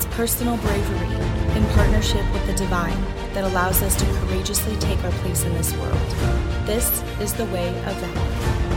It's personal bravery in partnership with the divine that allows us to courageously take our place in this world. This is the Way of Valor.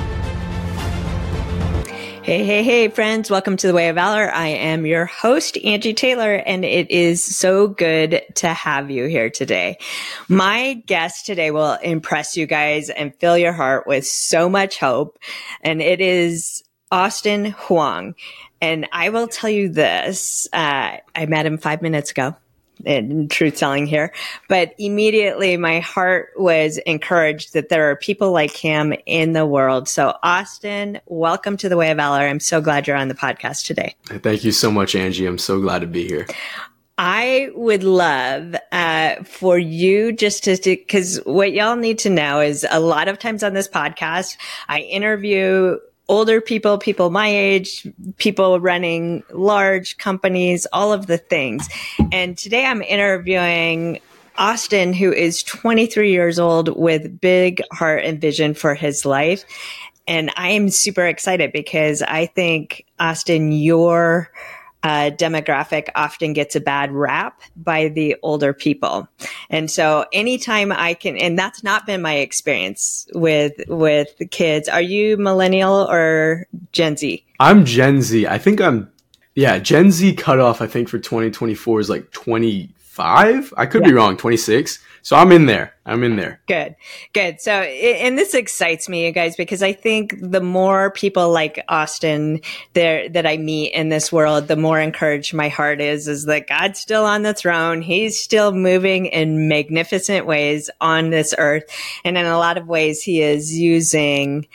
Hey, friends. Welcome to the Way of Valor. I am your host, Angie Taylor, and it is so good to have you here today. My guest today will impress you guys and fill your heart with so much hope, and it is Austin Huang. And I will tell you this, I met him 5 minutes ago. In truth telling here, but immediately my heart was encouraged that there are people like him in the world. So Austin, welcome to the Way of Valor. I'm so glad you're on the podcast today. Thank you so much, Angie. I'm so glad to be here. I would love for you just to, because what y'all need to know is a lot of times on this podcast, I interview older people, people my age, people running large companies, all of the things. And today I'm interviewing Austin, who is 23 years old with big heart and vision for his life. And I am super excited because I think, Austin, your demographic often gets a bad rap by the older people. And so anytime I can, and that's not been my experience with the kids. Are you millennial or Gen Z? I'm Gen Z. I think Gen Z cutoff, I think for 2024 is like 25. I could be wrong, 26. So I'm in there. Good. So, and this excites me, you guys, because I think the more people like Austin there that I meet in this world, the more encouraged my heart is that God's still on the throne. He's still moving in magnificent ways on this earth. And in a lot of ways, he is using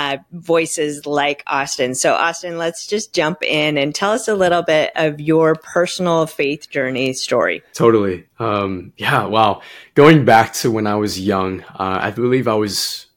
voices like Austin. So Austin, let's just jump in and tell us a little bit of your personal faith journey story. Totally. Wow. Going back to when I was young, I believe I was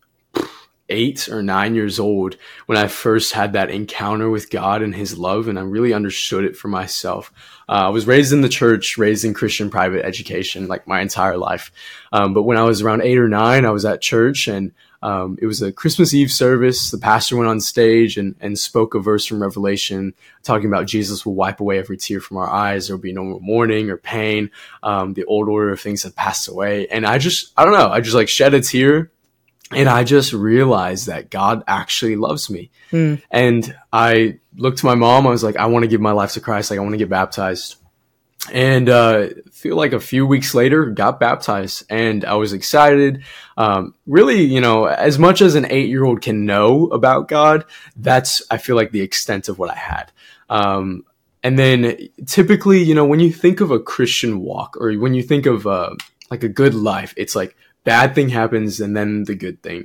8 or 9 years old when I first had that encounter with God and his love, and I really understood it for myself. I was raised in the church, raised in Christian private education like my entire life. But when I was around 8 or 9, I was at church, and it was a Christmas Eve service. The pastor went on stage and spoke a verse from Revelation talking about Jesus will wipe away every tear from our eyes. There will be no more mourning or pain. The old order of things have passed away. And I just like shed a tear, and I just realized that God actually loves me. And I looked to my mom. I was like, I want to give my life to Christ. Like, I want to get baptized. And feel like a few weeks later, got baptized, and I was excited. Really, as much as an 8-year-old can know about God, that's, I feel like, the extent of what I had. And then typically, when you think of a Christian walk, or when you think of like a good life, it's like bad thing happens and then the good thing.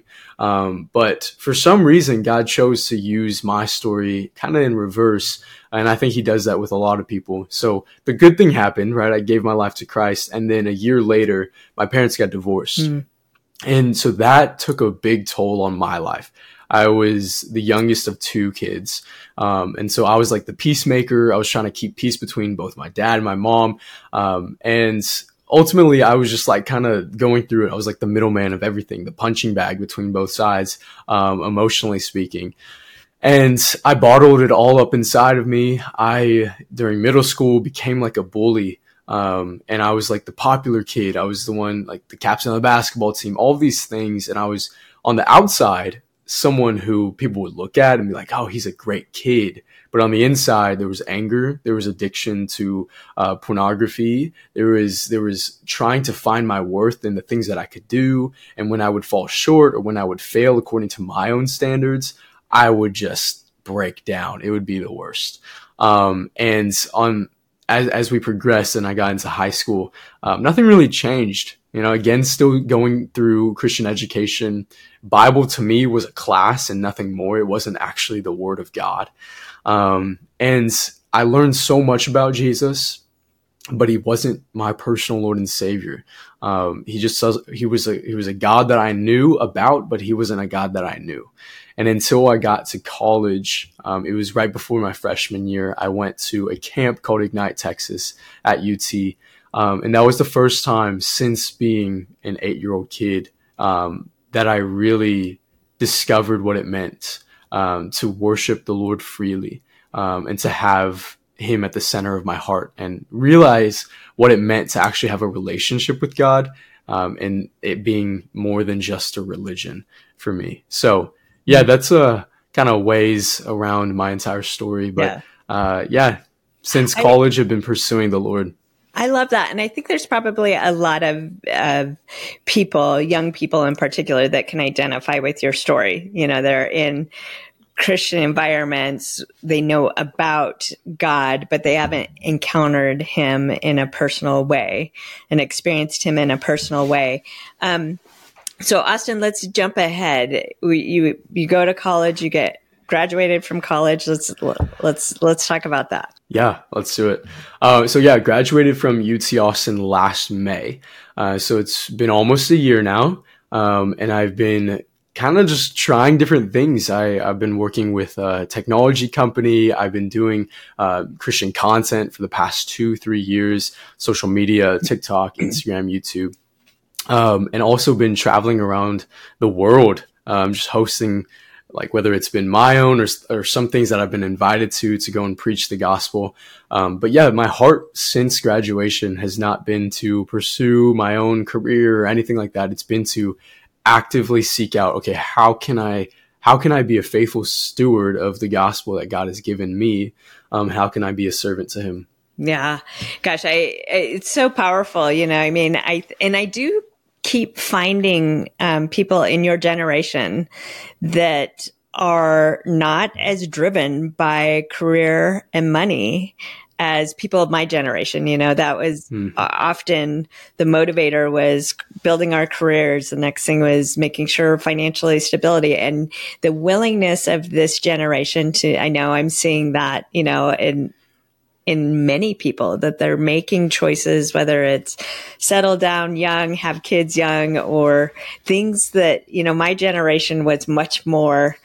But for some reason, God chose to use my story kind of in reverse. And I think he does that with a lot of people. So the good thing happened, right? I gave my life to Christ. And then a year later, my parents got divorced. And so that took a big toll on my life. I was the youngest of 2 kids. And so I was like the peacemaker. I was trying to keep peace between both my dad and my mom. And ultimately, I was just like kind of going through it. I was like the middleman of everything, the punching bag between both sides, emotionally speaking. And I bottled it all up inside of me. During middle school, became like a bully. And I was like the popular kid. I was the one, like the captain of the basketball team, all of these things. And I was on the outside, someone who people would look at and be like, oh, he's a great kid. But on the inside, there was anger, there was addiction to pornography, there was trying to find my worth in the things that I could do. And when I would fall short, or when I would fail according to my own standards, I would just break down. It would be the worst. As we progressed and I got into high school, nothing really changed. Again, still going through Christian education. Bible to me was a class and nothing more. It wasn't actually the Word of God. And I learned so much about Jesus, but he wasn't my personal Lord and Savior. He was a God that I knew about, but he wasn't a God that I knew. And until I got to college, it was right before my freshman year, I went to a camp called Ignite Texas at UT. And that was the first time since being an 8-year-old kid that I really discovered what it meant to worship the Lord freely, and to have him at the center of my heart and realize what it meant to actually have a relationship with God, and it being more than just a religion for me. So yeah, that's kind of ways around my entire story. But since college, I've been pursuing the Lord. I love that. And I think there's probably a lot of people, young people in particular, that can identify with your story. You know, they're in Christian environments. They know about God, but they haven't encountered him in a personal way and experienced him in a personal way. So Austin, let's jump ahead. You go to college, you get graduated from college. Let's talk about that. Yeah, let's do it. Graduated from UT Austin last May. So it's been almost a year now. And I've been kind of just trying different things. I've been working with a technology company. I've been doing Christian content for the past 2-3 years, social media, TikTok, Instagram, YouTube, and also been traveling around the world, just hosting, like whether it's been my own or some things that I've been invited to go and preach the gospel. But yeah, my heart since graduation has not been to pursue my own career or anything like that. It's been to actively seek out, okay, how can I be a faithful steward of the gospel that God has given me? How can I be a servant to him? Yeah, gosh, it's so powerful. You know, I mean, I do keep finding people in your generation that are not as driven by career and money as people of my generation. You know, that was often the motivator was building our careers. The next thing was making sure financially stability, and the willingness of this generation to, I know I'm seeing that, you know, in many people, that they're making choices, whether it's settle down young, have kids young, or things that, you know, my generation was much more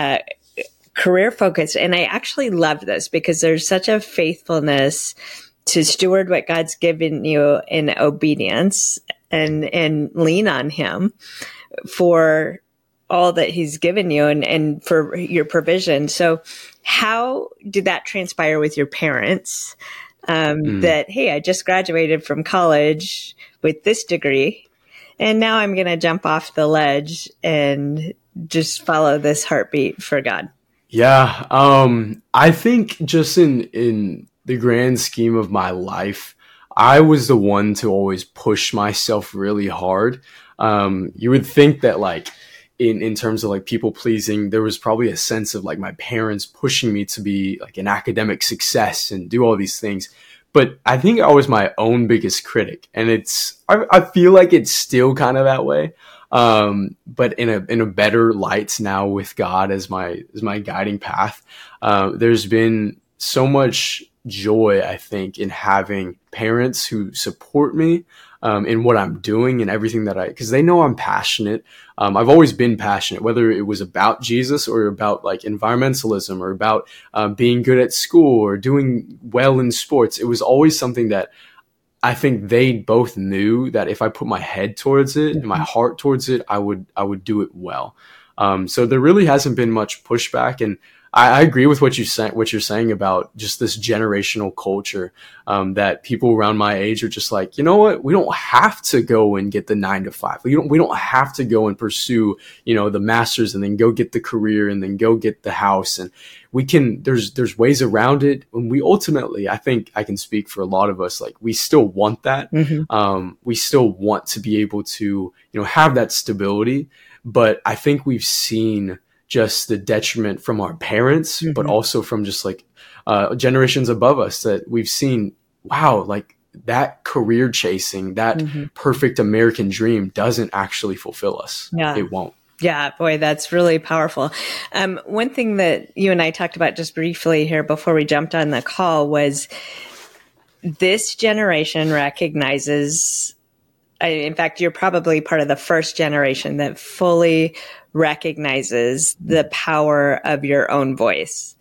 career focused. And I actually love this because there's such a faithfulness to steward what God's given you in obedience and lean on him for all that he's given you and for your provision. So how did that transpire with your parents? That, hey, I just graduated from college with this degree, and now I'm going to jump off the ledge and just follow this heartbeat for God. Yeah. I think just in the grand scheme of my life, I was the one to always push myself really hard. You would think that, like, in terms of like people pleasing, there was probably a sense of like my parents pushing me to be like an academic success and do all these things. But I think I was my own biggest critic, and I feel like it's still kind of that way. But in a better light now with God as my guiding path. There's been so much joy, I think, in having parents who support me in what I'm doing and everything because they know I'm passionate. I've always been passionate, whether it was about Jesus or about like environmentalism or about being good at school or doing well in sports. It was always something that I think they both knew that if I put my head towards it and my heart towards it, I would do it well. So there really hasn't been much pushback, and I agree with what you're saying about just this generational culture, that people around my age are just like, you know what, we don't have to go and get the 9-to-5. We don't have to go and pursue, you know, the master's and then go get the career and then go get the house. And we can, there's ways around it. And we ultimately, I think I can speak for a lot of us, like we still want that. We still want to be able to, you know, have that stability. But I think we've seen just the detriment from our parents, but also from just like generations above us, that we've seen, wow, like that career chasing, that perfect American dream doesn't actually fulfill us. Yeah. It won't. Yeah, boy, that's really powerful. One thing that you and I talked about just briefly here before we jumped on the call was this generation recognizes, in fact, you're probably part of the first generation that fully recognizes the power of your own voice.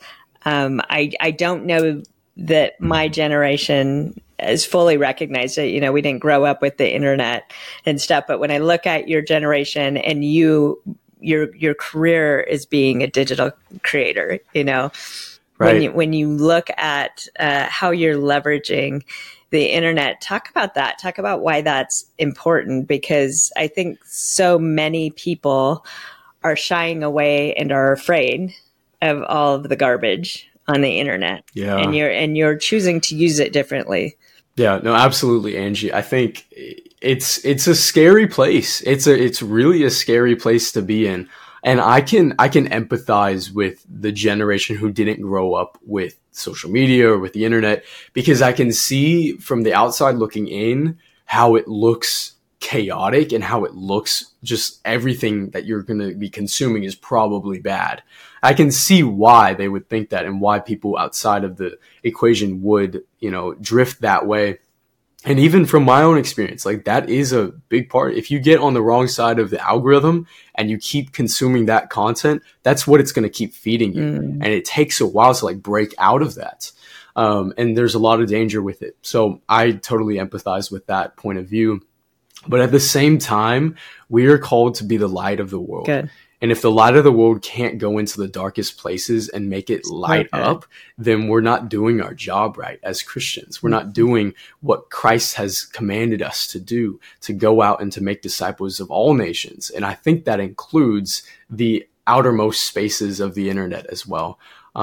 I don't know that my generation has fully recognized it. You know, we didn't grow up with the internet and stuff, but when I look at your generation and your career is being a digital creator, you know, Right. When you look at how you're leveraging the internet, talk about that. Talk about why that's important, because I think so many people are shying away and are afraid of all of the garbage on the internet. Yeah. And you're choosing to use it differently. Yeah, no, absolutely, Angie. I think it's a scary place. It's really a scary place to be in. And I can empathize with the generation who didn't grow up with social media or with the internet, because I can see from the outside looking in how it looks chaotic and how it looks just everything that you're going to be consuming is probably bad. I can see why they would think that and why people outside of the equation would, drift that way. And even from my own experience, like that is a big part. If you get on the wrong side of the algorithm and you keep consuming that content, that's what it's going to keep feeding you. And it takes a while to like break out of that. And there's a lot of danger with it. So I totally empathize with that point of view. But at the same time, we are called to be the light of the world. Good. And if the light of the world can't go into the darkest places and make it light up, then we're not doing our job right as Christians. We're not doing what Christ has commanded us to do, to go out and to make disciples of all nations. And I think that includes the outermost spaces of the internet as well.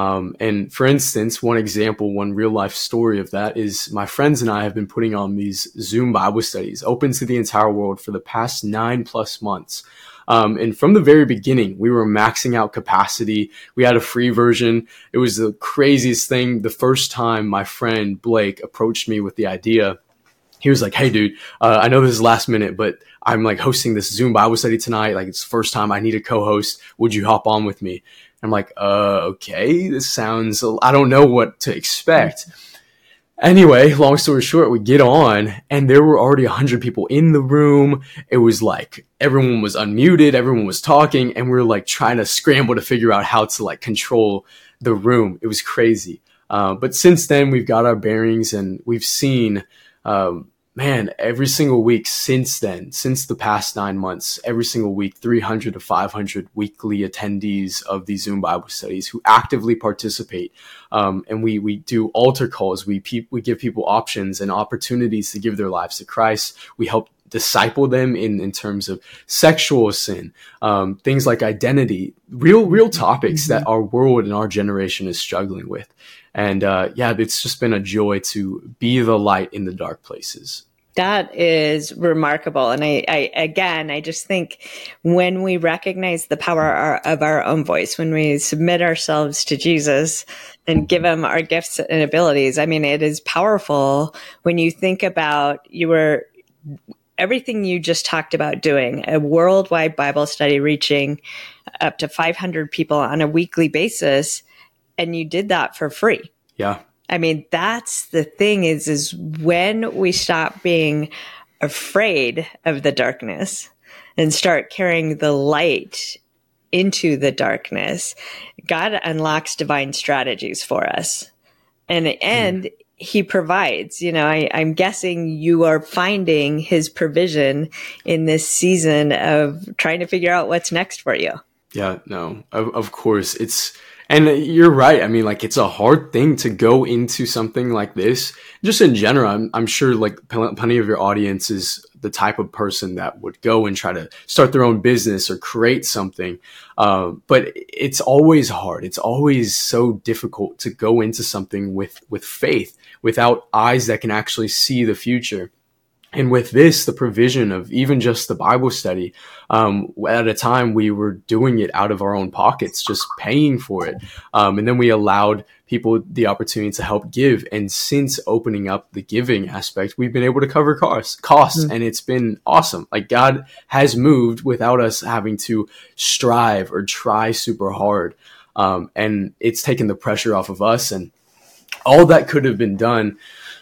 And for instance, one example, one real life story of that is my friends and I have been putting on these Zoom Bible studies open to the entire world for the past 9+ months. And from the very beginning, we were maxing out capacity. We had a free version. It was the craziest thing. The first time my friend Blake approached me with the idea, he was like, "Hey dude, I know this is last minute, but I'm like hosting this Zoom Bible study tonight. Like it's the first time I need a co-host. Would you hop on with me?" I'm like, okay, this sounds, I don't know what to expect. Anyway, long story short, we get on and there were already 100 people in the room. It was like everyone was unmuted, everyone was talking, and we were like trying to scramble to figure out how to like control the room. It was crazy. But since then, we've got our bearings and we've seen, every single week since then, since the past 9 months, every single week, 300 to 500 weekly attendees of these Zoom Bible studies who actively participate. And we do altar calls. We give people options and opportunities to give their lives to Christ. We help disciple them in terms of sexual sin, things like identity, real topics that our world and our generation is struggling with. And it's just been a joy to be the light in the dark places. That is remarkable. And I just think when we recognize the power of our own voice, when we submit ourselves to Jesus and give him our gifts and abilities, I mean, it is powerful when you think about everything you just talked about doing, a worldwide Bible study reaching up to 500 people on a weekly basis, and you did that for free. Yeah. I mean, that's the thing is when we stop being afraid of the darkness and start carrying the light into the darkness, God unlocks divine strategies for us. And he provides, I'm guessing you are finding his provision in this season of trying to figure out what's next for you. Yeah, no, of course and you're right. I mean, like it's a hard thing to go into something like this. Just in general, I'm sure like plenty of your audience is the type of person that would go and try to start their own business or create something. But it's always hard. It's always so difficult to go into something with faith, without eyes that can actually see the future. And with this, the provision of even just the Bible study, at a time we were doing it out of our own pockets, just paying for it. And then we allowed people the opportunity to help give. And since opening up the giving aspect, we've been able to cover costs, and it's been awesome. Like God has moved without us having to strive or try super hard. And it's taken the pressure off of us, and all that could have been done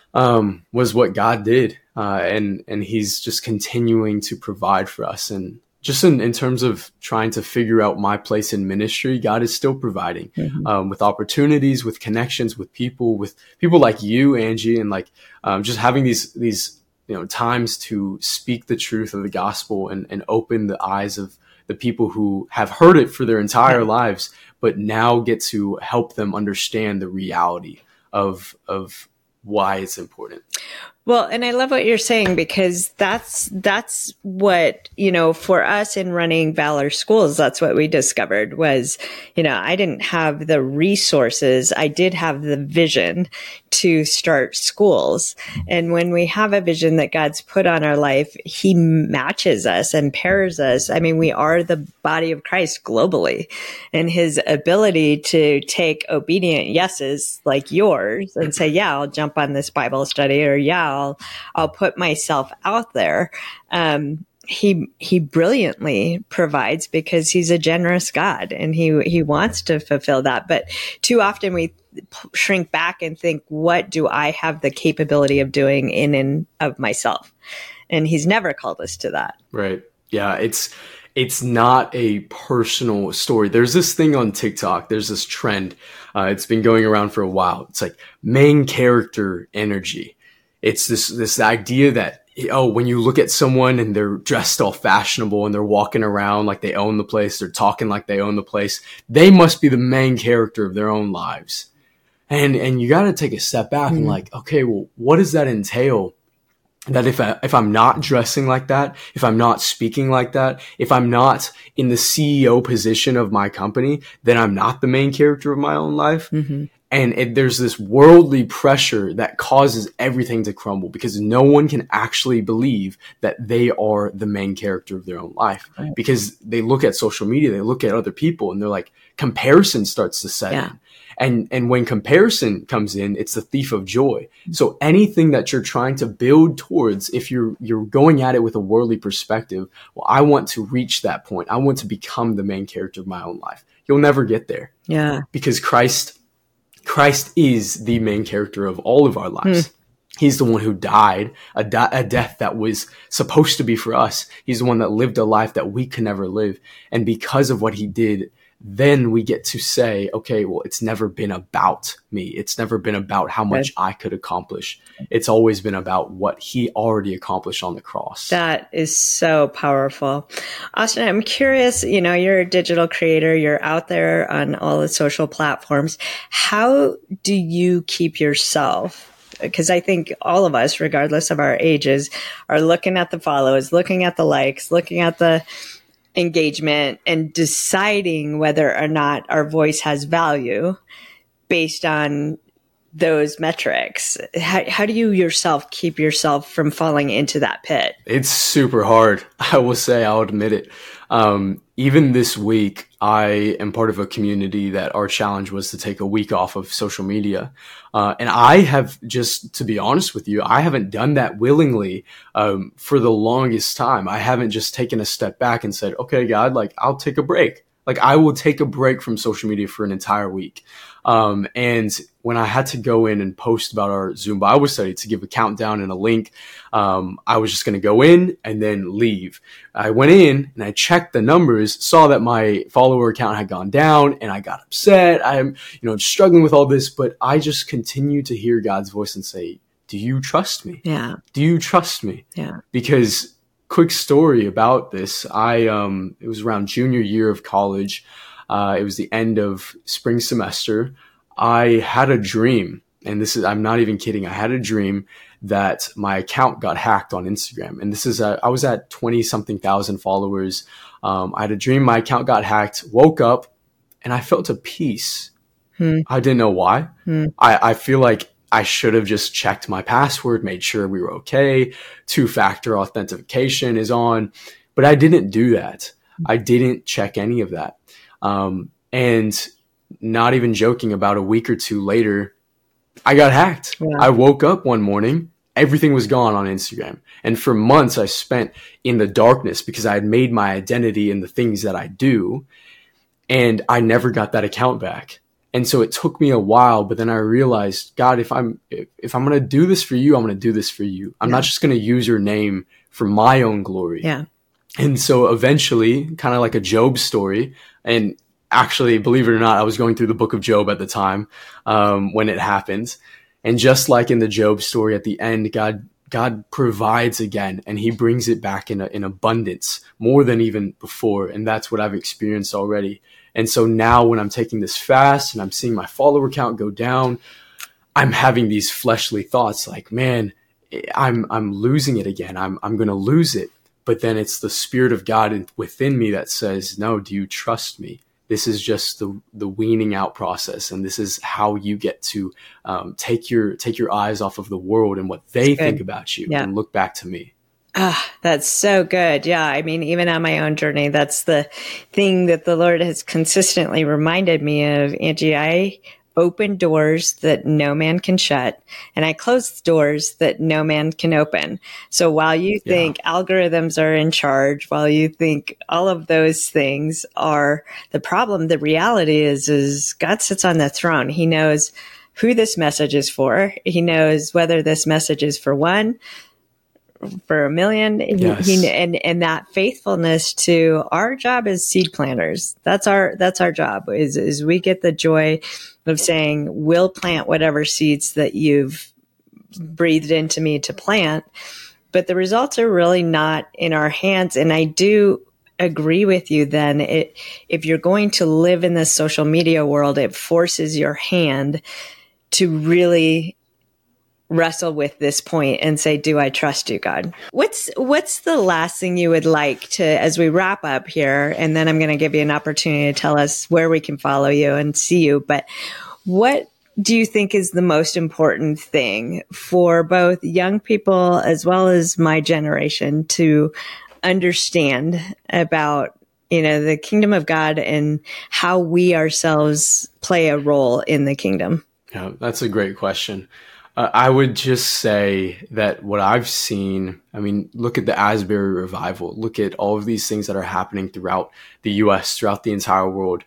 was what God did. And he's just continuing to provide for us. And just in terms of trying to figure out my place in ministry, God is still providing, with opportunities, with connections, with people like you, Angie, and like, just having these, times to speak the truth of the gospel and open the eyes of the people who have heard it for their entire lives, but now get to help them understand the reality of why it's important. Well, and I love what you're saying, because that's what, for us in running Valor Schools, that's what we discovered was, I didn't have the resources. I did have the vision to start schools. And when we have a vision that God's put on our life, he matches us and pairs us. I mean, we are the body of Christ globally, and his ability to take obedient yeses like yours and say, yeah, I'll jump on this Bible study, or yeah, I'll put myself out there. He brilliantly provides, because he's a generous God, and he wants to fulfill that. But too often we shrink back and think, what do I have the capability of doing in and of myself? And he's never called us to that. Right. Yeah. It's not a personal story. There's this thing on TikTok. There's this trend. It's been going around for a while. It's like main character energy. It's this idea that, when you look at someone and they're dressed all fashionable and they're walking around like they own the place, they're talking like they own the place, they must be the main character of their own lives. And you got to take a step back and like, okay, well, what does that entail? That if I'm not dressing like that, if I'm not speaking like that, if I'm not in the CEO position of my company, then I'm not the main character of my own life. Mm-hmm. And there's this worldly pressure that causes everything to crumble, because no one can actually believe that they are the main character of their own life, right? Because they look at social media, they look at other people, and they're like, comparison starts to set in. And when comparison comes in, it's the thief of joy. So anything that you're trying to build towards, if you're going at it with a worldly perspective, well, I want to reach that point. I want to become the main character of my own life. You'll never get there. Yeah. Because Christ is the main character of all of our lives. He's the one who died a death that was supposed to be for us. He's the one that lived a life that we could never live. And because of what he did, then we get to say, okay, well, it's never been about me. It's never been about how much I could accomplish. It's always been about what he already accomplished on the cross. That is so powerful. Austin, I'm curious, you're a digital creator. You're out there on all the social platforms. How do you keep yourself? Because I think all of us, regardless of our ages, are looking at the follows, looking at the likes, looking at the engagement, and deciding whether or not our voice has value based on those metrics. How do you yourself keep yourself from falling into that pit? It's super hard. I will say, I'll admit it. Even this week, I am part of a community that our challenge was to take a week off of social media. And I have, just to be honest with you, I haven't done that willingly for the longest time. I haven't just taken a step back and said, okay, God, like, I'll take a break. Like, I will take a break from social media for an entire week. And when I had to go in and post about our Zoom Bible study to give a countdown and a link, I was just going to go in and then leave. I went in and I checked the numbers, saw that my follower count had gone down, and I got upset. I'm, struggling with all this, but I just continue to hear God's voice and say, do you trust me? Yeah. Do you trust me? Yeah. Because quick story about this. It was around junior year of college. It was the end of spring semester. I had a dream, and I'm not even kidding. I had a dream that my account got hacked on Instagram. And I was at 20 something thousand followers. I had a dream my account got hacked, woke up, and I felt a peace. I didn't know why. I feel like I should have just checked my password, made sure we were okay. 2-factor authentication is on, but I didn't do that. I didn't check any of that. And not even joking, about a week or two later, I got hacked. Yeah. I woke up one morning, everything was gone on Instagram. And for months I spent in the darkness because I had made my identity in the things that I do. And I never got that account back. And so it took me a while, but then I realized, God, if I'm going to do this for you, I'm going to do this for you. I'm not just going to use your name for my own glory. Yeah. And so eventually, kind of like a Job story, and actually, believe it or not, I was going through the book of Job at the time when it happened. And just like in the Job story, at the end, God God provides again, and he brings it back in abundance, more than even before. And that's what I've experienced already. And so now when I'm taking this fast and I'm seeing my follower count go down, I'm having these fleshly thoughts like, man, I'm losing it again. I'm going to lose it. But then it's the Spirit of God within me that says, no, do you trust me? This is just the weaning out process. And this is how you get to take your eyes off of the world and what they think about you and look back to me. That's so good. Yeah. I mean, even on my own journey, that's the thing that the Lord has consistently reminded me of. Angie, I open doors that no man can shut, and I close doors that no man can open. So while you think algorithms are in charge, while you think all of those things are the problem, the reality is God sits on the throne. He knows who this message is for. He knows whether this message is for one, for a million. Yes. And that faithfulness to our job as seed planters. That's our job is we get the joy of saying, we'll plant whatever seeds that you've breathed into me to plant, but the results are really not in our hands. And I do agree with you then. If you're going to live in this social media world, it forces your hand to really wrestle with this point and say, do I trust you, God? What's the last thing you would like to, as we wrap up here, and then I'm going to give you an opportunity to tell us where we can follow you and see you, but what do you think is the most important thing for both young people as well as my generation to understand about, the kingdom of God and how we ourselves play a role in the kingdom? Yeah, that's a great question. I would just say that what I've seen, look at the Asbury revival, look at all of these things that are happening throughout the US, throughout the entire world.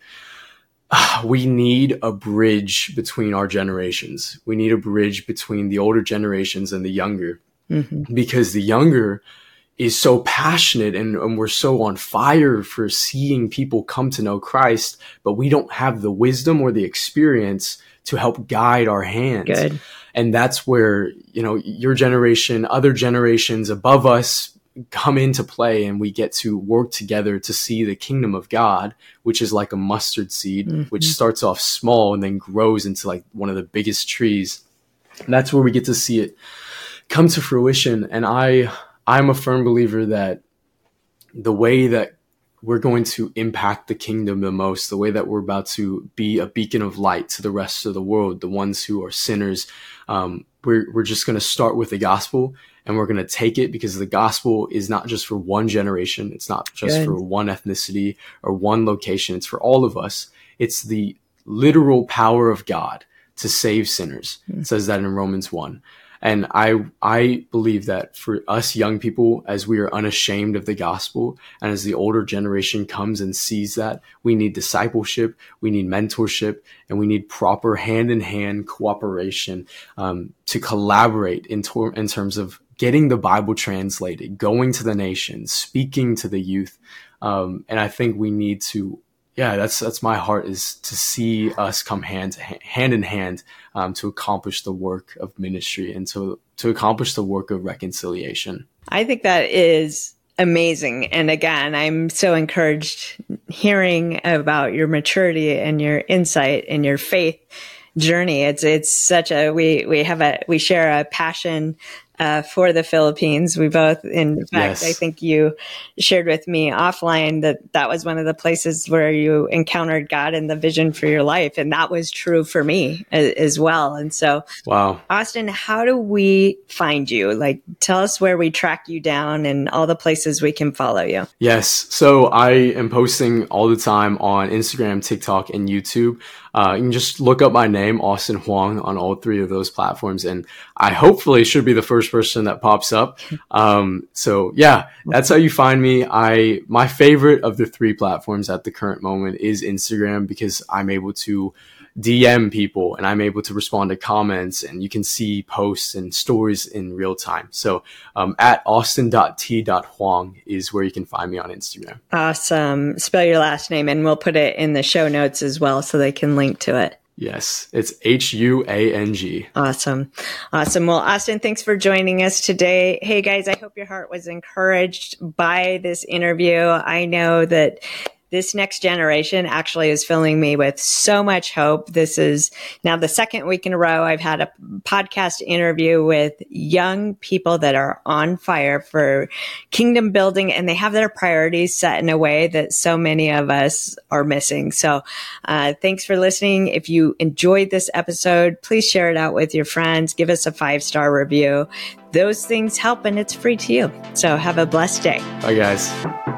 We need a bridge between our generations. We need a bridge between the older generations and the younger, because the younger is so passionate and we're so on fire for seeing people come to know Christ, but we don't have the wisdom or the experience to help guide our hands. Good. And that's where, your generation, other generations above us come into play, and we get to work together to see the kingdom of God, which is like a mustard seed, which starts off small and then grows into like one of the biggest trees. And that's where we get to see it come to fruition. And I'm a firm believer that the way that we're going to impact the kingdom the most, the way that we're about to be a beacon of light to the rest of the world, the ones who are sinners, we're just going to start with the gospel, and we're going to take it, because the gospel is not just for one generation. It's not just for one ethnicity or one location. It's for all of us. It's the literal power of God to save sinners. It says that in Romans 1. And I believe that for us young people, as we are unashamed of the gospel, and as the older generation comes and sees that, we need discipleship, we need mentorship, and we need proper hand-in-hand cooperation to collaborate in terms of getting the Bible translated, going to the nations, speaking to the youth. And I think we need to, that's my heart, is to see us come hand in hand to accomplish the work of ministry and to accomplish the work of reconciliation. I think that is amazing. And again, I'm so encouraged hearing about your maturity and your insight and your faith journey. It's such a, we share a passion for the Philippines. We both, in fact, I think you shared with me offline that was one of the places where you encountered God and the vision for your life. And that was true for me as well. And so, wow. Austin, how do we find you? Like, tell us where we track you down and all the places we can follow you. Yes. So I am posting all the time on Instagram, TikTok, and YouTube. You can just look up my name, Austin Huang, on all three of those platforms. And I hopefully should be the first person that pops up. So yeah, that's how you find me. My favorite of the three platforms at the current moment is Instagram, because I'm able to DM people and I'm able to respond to comments, and you can see posts and stories in real time. So at austin.t.huang is where you can find me on Instagram. Awesome. Spell your last name, and we'll put it in the show notes as well so they can link to it. Yes, it's Huang. Awesome. Awesome. Well, Austin, thanks for joining us today. Hey guys, I hope your heart was encouraged by this interview. I know that this next generation actually is filling me with so much hope. This is now the second week in a row I've had a podcast interview with young people that are on fire for kingdom building, and they have their priorities set in a way that so many of us are missing. So thanks for listening. If you enjoyed this episode, please share it out with your friends. Give us a 5-star review. Those things help, and it's free to you. So have a blessed day. Bye, guys.